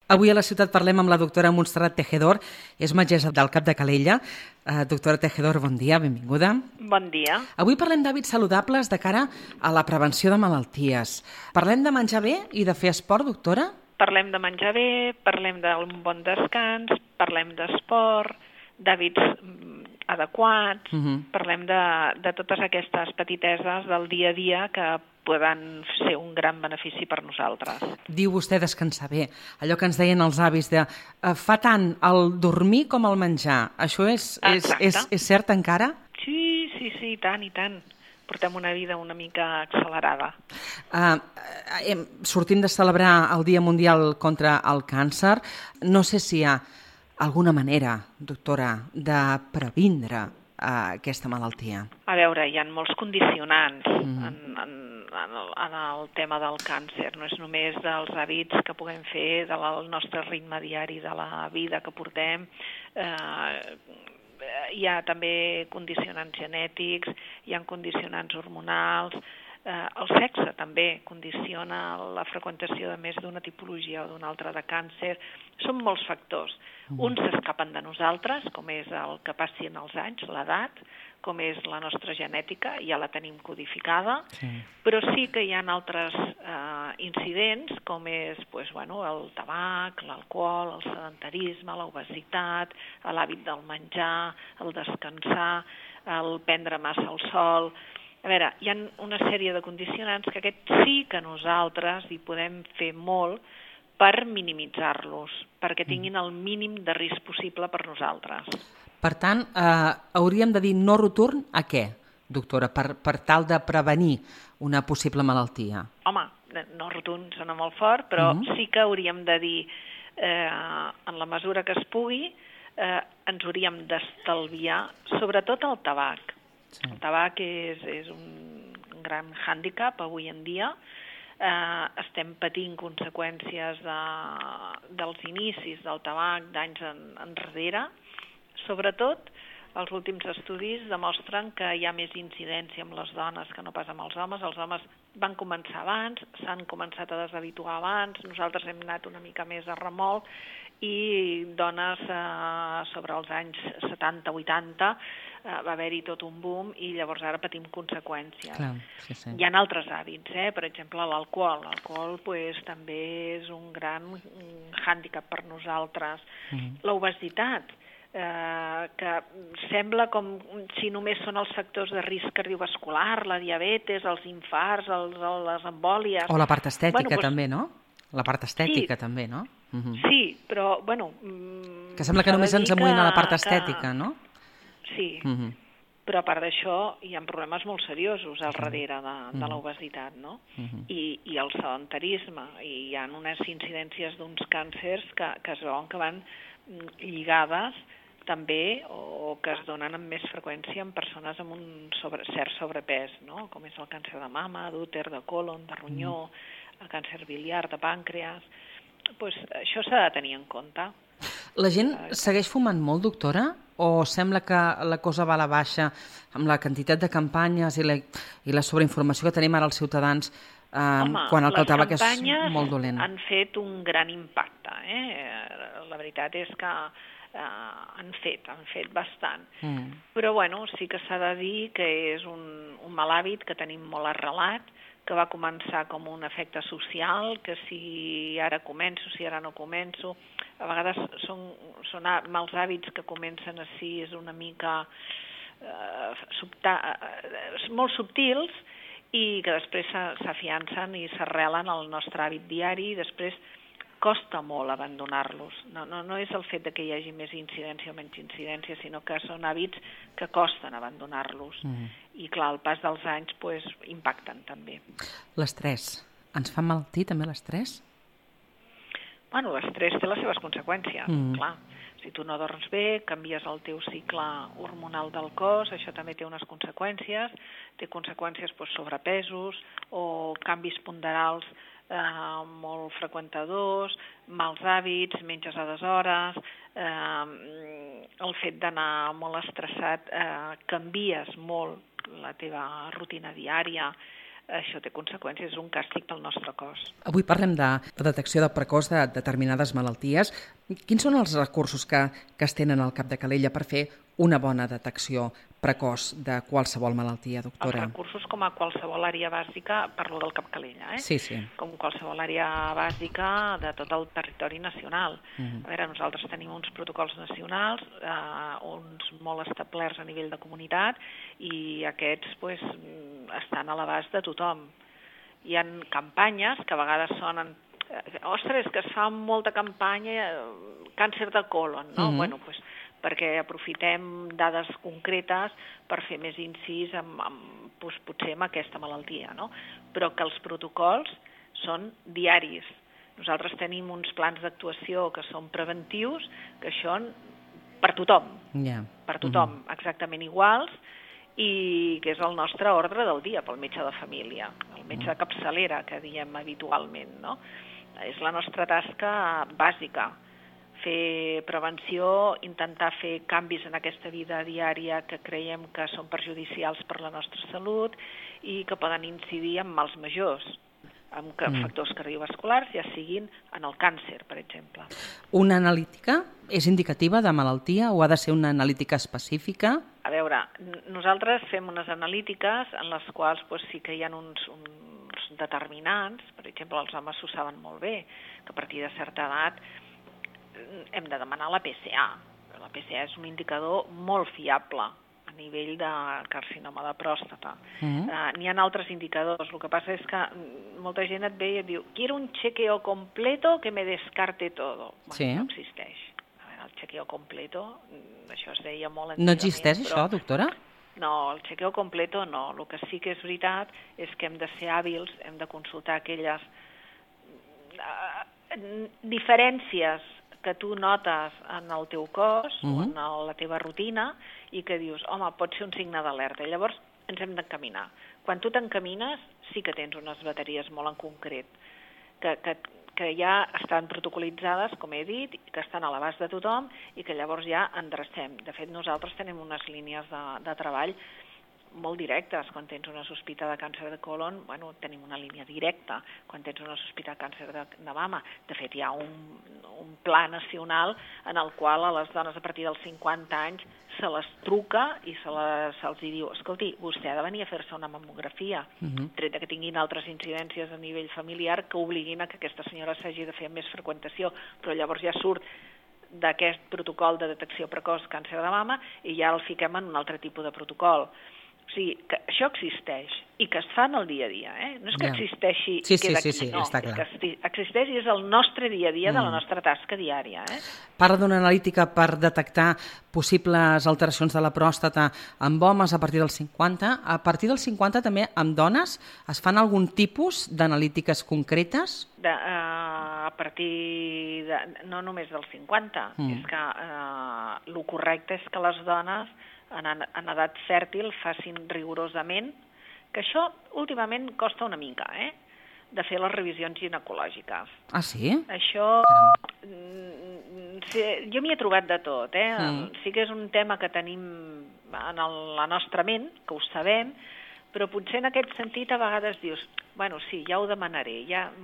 Avui a la ciutat parlem amb la doctora Montserrat Tejedor, és metgessa del Cap de Calella. Doctora Tejedor, bon dia, benvinguda. Bon dia. Avui parlem d'hàbits saludables de cara a la prevenció de malalties. Parlem de menjar bé i de fer esport, doctora? Parlem de menjar bé, parlem d'un bon descans, parlem d'esport, d'hàbits adequats, parlem de totes aquestes petiteses del dia a dia que poden ser un gran benefici per nosaltres. Diu vostè descansar bé. Allò que ens deien els avis de fa tant el dormir com el menjar. Això és cert encara? Sí, i tant, i tant. Portem una vida una mica accelerada. Sortim de celebrar el Dia Mundial contra el Càncer. No sé si hi ha alguna manera, doctora, de previndre aquesta malaltia. A veure, hi ha molts condicionants en el tema del càncer. No és només dels hàbits que puguem fer, del nostre ritme diari de la vida que portem. Hi ha també condicionants genètics, hi ha condicionants hormonals. El sexe també condiciona la freqüentació de més d'una tipologia o d'una altra de càncer. Són molts factors. Uns s'escapen de nosaltres, com és el que passi en els anys, l'edat, com és la nostra genètica, ja la tenim codificada, però sí que hi ha altres incidents, com és el tabac, l'alcohol, el sedentarisme, l'obesitat, l'hàbit del menjar, el descansar, el prendre massa el sol. A veure, hi ha una sèrie de condicionants que aquests sí que nosaltres hi podem fer molt per minimitzar-los, perquè tinguin el mínim de risc possible per nosaltres. Per tant, hauríem de dir no rotund a què, doctora, per tal de prevenir una possible malaltia? Home, no rotund sona molt fort, però sí que hauríem de dir, en la mesura que es pugui, ens hauríem d'estalviar, sobretot el tabac. El tabac és un gran hàndicap avui en dia. Estem patint conseqüències dels inicis del tabac d'anys enrere. Sobretot, els últims estudis demostren que hi ha més incidència amb les dones que no pas amb els homes. Els homes van començar abans, s'han començat a deshabituar abans, nosaltres hem anat una mica més a remolc i dones sobre els anys 70-80 va haver-hi tot un boom i llavors ara patim conseqüències. Clar, sí. Hi ha altres hàbits, per exemple l'alcohol. L'alcohol també és un gran hàndicap per nosaltres. L'obesitat, que sembla com si només són els factors de risc cardiovascular, la diabetes, els infarts, les embòlies. O la part estètica també, no? La part estètica també, no? Sí, però, que sembla que només ens amoïna la part estètica, no? Sí, però a part d'això hi ha problemes molt seriosos al darrere de l'obesitat, no? I el sedentarisme, i hi ha unes incidències d'uns càncers que es veuen que van lligades també o que es donen amb més freqüència en persones amb un cert sobrepès, no? Com és el càncer de mama, d'úter, de còlon, de ronyó, el càncer biliar, de pàncreas. Això s'ha de tenir en compte. La gent segueix fumant molt, doctora? O sembla que la cosa va a la baixa amb la quantitat de campanyes i la sobreinformació que tenim ara els ciutadans quan el tabac és molt dolent? Les campanyes han fet un gran impacte. La veritat és que han fet bastant. Però sí que s'ha de dir que és un mal hàbit que tenim molt arrelat, que va començar com un efecte social, que si ara començo, si ara no començo. A vegades són mals hàbits que comencen així, és una mica molt subtils i que després s'afiancen i s'arrelen al nostre hàbit diari i després costa molt abandonar-los. No és el fet que hi hagi més incidència o menys incidència, sinó que són hàbits que costen abandonar-los. I clar, al pas dels anys impacten també. L'estrès. Ens fa malaltir també l'estrès? L'estrès té les seves conseqüències, clar. Si tu no dorms bé, canvies el teu cicle hormonal del cos, això també té unes conseqüències, té conseqüències sobrepesos o canvis ponderals molt freqüentadors, mals hàbits, menges a deshores, el fet d'anar molt estressat, canvies molt la teva rutina diària, això té conseqüències, és un càstig pel nostre cos. Avui parlem de detecció de precoç de determinades malalties. Quins són els recursos que es tenen al cap de Calella per fer una bona detecció precoç de qualsevol malaltia, doctora? Els recursos, com a qualsevol àrea bàsica, parlo del Cap Calella, Sí. Com qualsevol àrea bàsica de tot el territori nacional. A veure, nosaltres tenim uns protocols nacionals, uns molt establerts a nivell de comunitat, i aquests estan a l'abast de tothom. Hi ha campanyes que a vegades sonen ostres, que es fa molta campanya càncer de colon, no? Bueno, perquè aprofitem dades concretes per fer més incís potser en aquesta malaltia, no? Però que els protocols són diaris. Nosaltres tenim uns plans d'actuació que són preventius, que són per tothom, per tothom, exactament iguals, i que és el nostre ordre del dia pel metge de família, el metge de capçalera, que diem habitualment, no? És la nostra tasca bàsica, fer prevenció, intentar fer canvis en aquesta vida diària que creiem que són perjudicials per la nostra salut i que poden incidir en mals majors, amb factors cardiovasculars, ja siguin en el càncer, per exemple. Una analítica és indicativa de malaltia o ha de ser una analítica específica? A veure, nosaltres fem unes analítiques en les quals sí que hi ha uns determinants, per exemple, els homes ho saben molt bé, que a partir de certa edat hem de demanar la PSA. La PSA és un indicador molt fiable a nivell de carcinoma de pròstata. N'hi ha altres indicadors. El que passa és que molta gent et ve i et diu «Quiero un chequeo completo que me descarte todo». No existeix. El chequeo completo, això es deia molt antigament. No existeix això, doctora? No, el chequeo completo no. El que sí que és veritat és que hem de ser hàbils, hem de consultar aquelles diferències que tu notes en el teu cos o en la teva rutina i que dius, home, pot ser un signe d'alerta. Llavors ens hem d'encaminar. Quan tu t'encamines sí que tens unes bateries molt en concret que ja estan protocolitzades, com he dit, que estan a l'abast de tothom i que llavors ja endrecem. De fet, nosaltres tenim unes línies de treball molt directes. Quan tens una sospita de càncer de colon, tenim una línia directa. Quan tens una sospita de càncer de mama, de fet hi ha un pla nacional en el qual a les dones a partir dels 50 anys se les truca i se'ls diu, escolti, vostè ha de venir a fer-se una mamografia, tret que tinguin altres incidències a nivell familiar que obliguin a que aquesta senyora s'hagi de fer amb més freqüentació, però llavors ja surt d'aquest protocol de detecció precoç càncer de mama i ja el fiquem en un altre tipus de protocol. O sigui, que això existeix i que es fa en el dia a dia, No és que existeixi i queda aquí, no, és que existeix i és el nostre dia a dia de la nostra tasca diària, Parla d'una analítica per detectar possibles alteracions de la pròstata amb homes a partir dels 50. A partir dels 50 també amb dones es fan algun tipus d'analítiques concretes? A partir no només dels 50, és que el correcte és que les dones en edat fèrtil facin rigorosament, que això últimament costa una mica, de fer les revisions ginecològiques. Ah, sí? Això, jo m'hi he trobat de tot, Sí que és un tema que tenim en la nostra ment, que ho sabem, però potser en aquest sentit a vegades dius, sí, ja ho demanaré,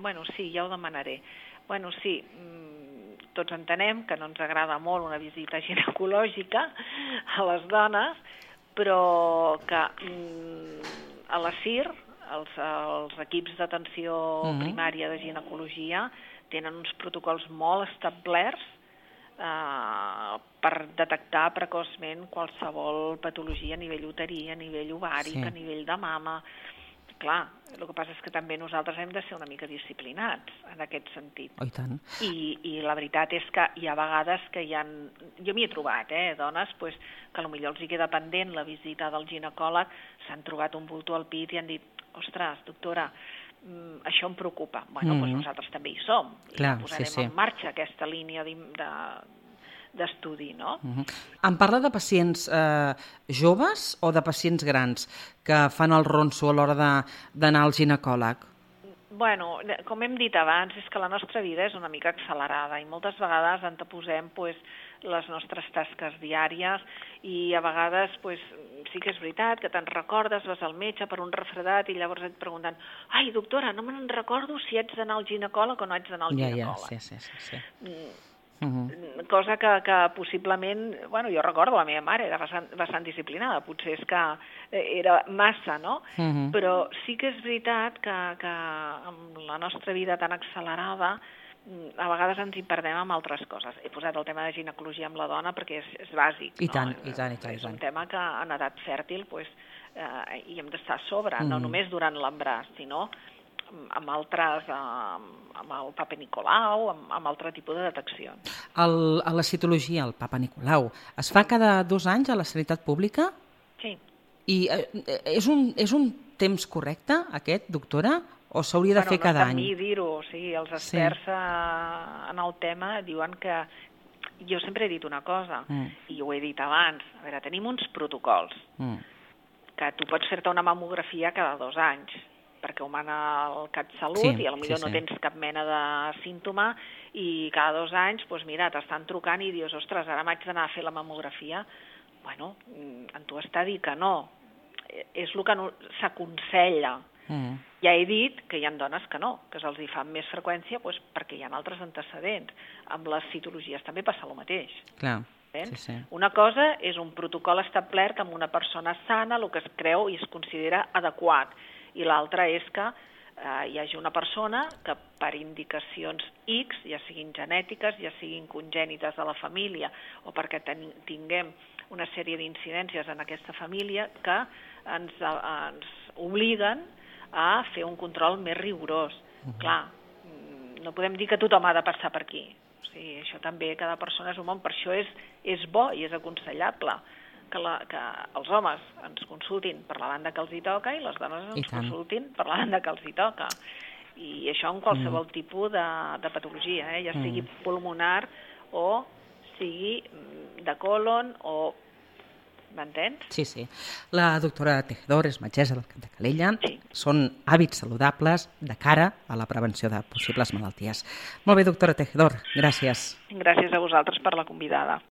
tots entenem que no ens agrada molt una visita ginecològica a les dones, però que a la CIR, els equips d'atenció primària de ginecologia, tenen uns protocols molt establerts per detectar precoçment qualsevol patologia a nivell uterí, a nivell ovàric, a nivell de mama. Clar, el que passa és que també nosaltres hem de ser una mica disciplinats en aquest sentit. Oh, i tant. I la veritat és que hi ha vegades que jo m'hi he trobat, dones que potser els hi queda pendent la visita del ginecòleg, s'han trobat un bulto al pit i han dit, ostres, doctora, això em preocupa. Doncs nosaltres també hi som. Clar, i posarem en marxa aquesta línia d'estudi, no? Em parla de pacients joves o de pacients grans que fan el ronso a l'hora d'anar al ginecòleg? Bueno, com hem dit abans, és que la nostra vida és una mica accelerada i moltes vegades anteposem les nostres tasques diàries i a vegades sí que és veritat que te'n recordes, vas al metge per un refredat i llavors et pregunten ai, doctora, no me'n recordo si haig d'anar al ginecòleg o no haig d'anar al ginecòleg. Sí. Cosa que possiblement, jo recordo la meva mare, era bastant disciplinada, potser és que era massa, no? Però sí que és veritat que amb la nostra vida tan accelerada a vegades ens hi perdem amb altres coses. He posat el tema de ginecologia amb la dona perquè és bàsic. I tant. És un tema que en edat fèrtil hi hem d'estar a sobre, no només durant l'embràs, sinó amb altres, amb el Papa Nicolau, amb altre tipus de deteccions. A la citologia, el Papa Nicolau, es fa cada 2 anys a la sanitat pública? Sí. I és un temps correcte, aquest, doctora? O s'hauria de fer cada any? No és de mi dir-ho, els experts en el tema diuen que... Jo sempre he dit una cosa, i ho he dit abans, a veure, tenim uns protocols, que tu pots fer-te una mamografia cada 2 anys, perquè ho mana el CatSalut i potser no tens cap mena de símptoma i cada 2 anys, mira, t'estan trucant i dius, ostres, ara m'haig d'anar a fer la mamografia. Bueno, en tu està a dir que no. És el que s'aconsella. Ja he dit que hi ha dones que no, que se'ls hi fa amb més freqüència perquè hi ha altres antecedents. Amb les citologies també passa el mateix. Clar. Una cosa és un protocol establert amb una persona sana, el que es creu i es considera adequat. I l'altra és que hi hagi una persona que per indicacions X, ja siguin genètiques, ja siguin congènites de la família o perquè tinguem una sèrie d'incidències en aquesta família que ens obliguen a fer un control més rigorós. Clar, no podem dir que tothom ha de passar per aquí. O sigui, això també, cada persona és un món, per això és bo i és aconsellable que els homes ens consultin per la banda que els hi toca i les dones ens consultin per la banda que els hi toca. I això en qualsevol tipus de patologia, ja sigui pulmonar o sigui de colon o... M'entens? Sí. La doctora Tejedor és metgessa del Cap de Calella. Són hàbits saludables de cara a la prevenció de possibles malalties. Molt bé, doctora Tejedor, gràcies. Gràcies a vosaltres per la convidada.